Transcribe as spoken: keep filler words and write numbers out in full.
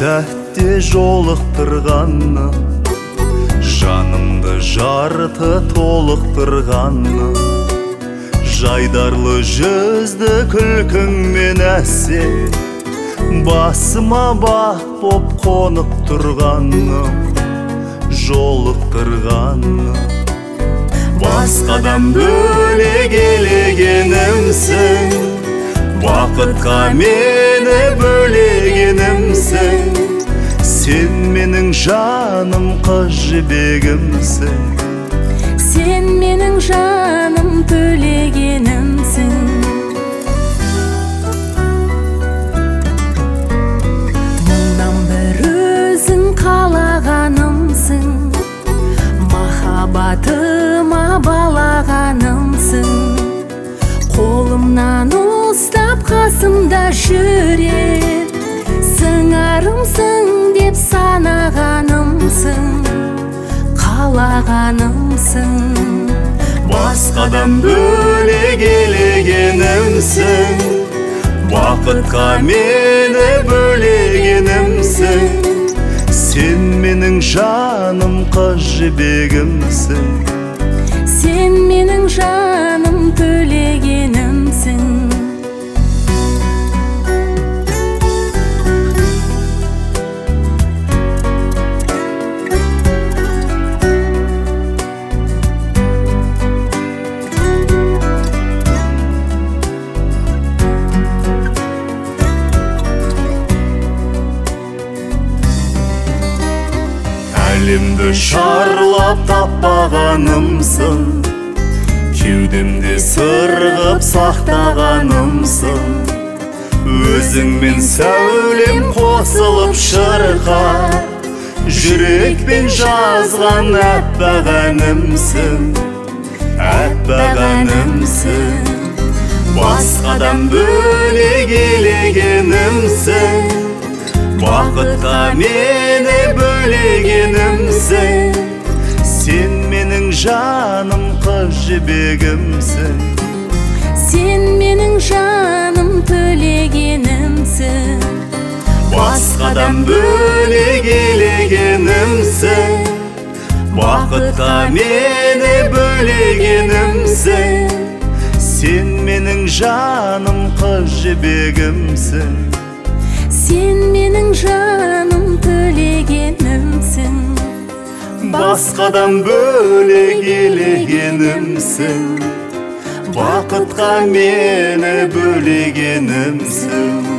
сәтте жолықтырғаны, жанымды жарты толықтырғаны, жайдарлы жүзді күлкіңмен әсем, басыма бақ боп қонып тұрғаны, жолықтырғаны. Басқадан бөлек елегенімсің, бақытқа мені бөлегенімсің. Сен менің жаным қыз жібегімсің, сен менің жаным төлегенімсің. Мұндан бір өзің қалағанымсың, махаббатыма балағанымсың. Қолымнан ұстап қасымда жүрер, сыңарымсың деп санағанымсың, қалағанымсың. Басқадан бөлек елегенімсің, бақытқа мені бөлегенімсің. Сен менің жаным қыз жібегімсің, сен менің жаным төлегенімсің. Әлемді шарлап таппағанымсың, кеудемде сырғып сақтағанымсың. Өзіңмен сәулем қосылып шырқар, жүрекпен жазған әппақ әнімсің, әппақ әнімсің. Басқадан бөлек елегенімсің, бақытқа мені бөлегенімсің. Сен менің жаным қыз жібегімсің, сен менің жаным төлегенімсің. Басқадан бөлек елегенімсің, бақытқа мені бөлегенімсің. Сен менің жаным қыз жібегімсің, сен менің жаным төлегенімсің. Басқадан бөлек елегенімсің, бақытқа мені бөлегенімсің.